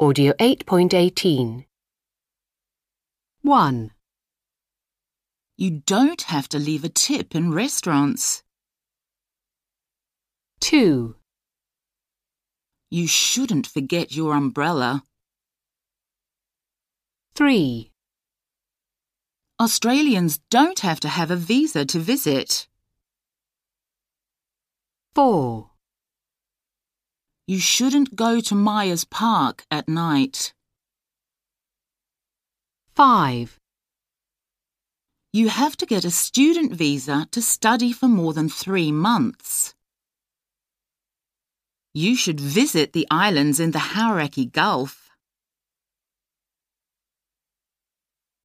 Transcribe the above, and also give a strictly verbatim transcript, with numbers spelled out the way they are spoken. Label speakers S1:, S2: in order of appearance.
S1: Audio eight point eighteen. one.
S2: You don't have to leave a tip in restaurants.
S1: two.
S2: You shouldn't forget your umbrella.
S1: three.
S2: Australians don't have to have a visa to visit.
S1: four.
S2: You shouldn't go to Myers Park at night.
S1: five.
S2: You have to get a student visa to study for more than three months. You should visit the islands in the Hauraki Gulf.